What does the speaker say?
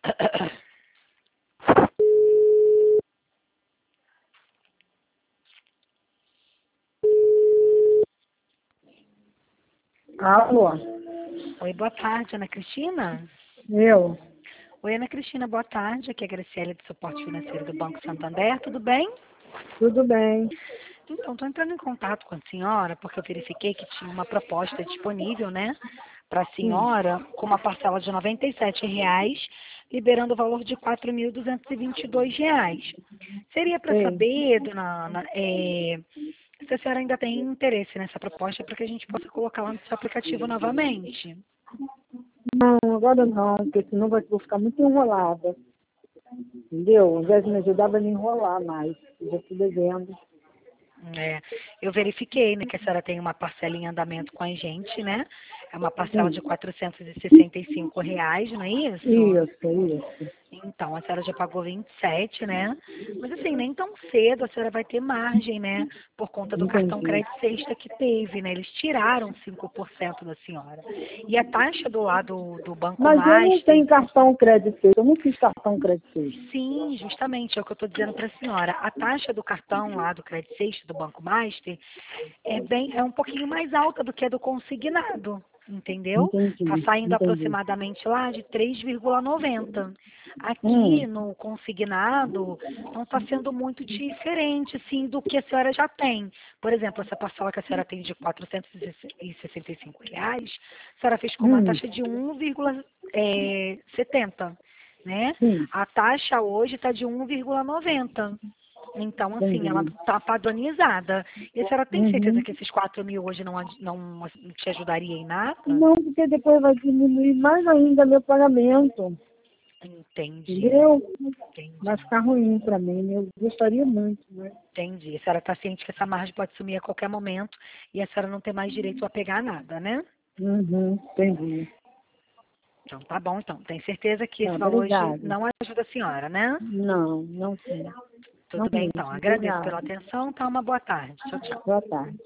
Alô? Oi, boa tarde, Ana Cristina. Eu? Oi, Ana Cristina, boa tarde. Aqui é a Graciela do Suporte Financeiro do Banco Santander, tudo bem? Tudo bem. Então, estou entrando em contato com a senhora porque eu verifiquei que tinha uma proposta disponível, né, para a Sim. senhora, com uma parcela de R$ 97,00, liberando o valor de R$ 4.222. Seria para Sei. saber, dona Ana, se a senhora ainda tem interesse nessa proposta para que a gente possa colocá-la no seu aplicativo novamente. Não, agora não, porque senão vou ficar muito enrolada. Entendeu? Ao invés de me ajudar, vai me enrolar mais. Eu já estou devendo. É, eu verifiquei, né, que a senhora tem uma parcela em andamento com a gente, né? É uma parcela de Sim. R$ 465,00, não é isso? Isso. Então, a senhora já pagou 27, né? Mas assim, nem tão cedo a senhora vai ter margem, né? Por conta do cartão Entendi. crédito sexta que teve, né? Eles tiraram 5% da senhora. E a taxa do lado do Banco Mas eu não Master. tenho cartão crédito. Eu não fiz cartão crédito. Sim, justamente, é o que eu estou dizendo para a senhora. A taxa do cartão lá do Credit Sexta, do Banco Master, é um pouquinho mais alta do que a do consignado, entendeu? Está saindo Entendi. aproximadamente lá de 3,90. Aqui Hum, no consignado não está sendo muito diferente, assim, do que a senhora já tem. Por exemplo, essa parcela que a senhora tem de R$ 465,00, a senhora fez com uma hum, taxa de 1,70, né? sim, A taxa hoje está de 1,90. Então, assim, ela entendi. está padronizada. E a senhora tem certeza Uhum. que esses 4.000 hoje não te ajudaria em nada? Não, porque depois vai diminuir mais ainda meu pagamento. Entendi, Entendeu? Vai entendi, ficar ruim para mim. Eu gostaria muito, né? entendi. A senhora está ciente que essa margem pode sumir a qualquer momento e a senhora não tem mais direito a pegar nada, né? Uhum, entendi. Então, tá bom, então. Tem certeza que Tá, esse valor hoje obrigada. não ajuda a senhora, né? Não, não sim. Não Tudo bem, então. mesmo. Agradeço Obrigada. pela atenção. Tá, uma boa tarde. Tchau, tchau. Boa tarde.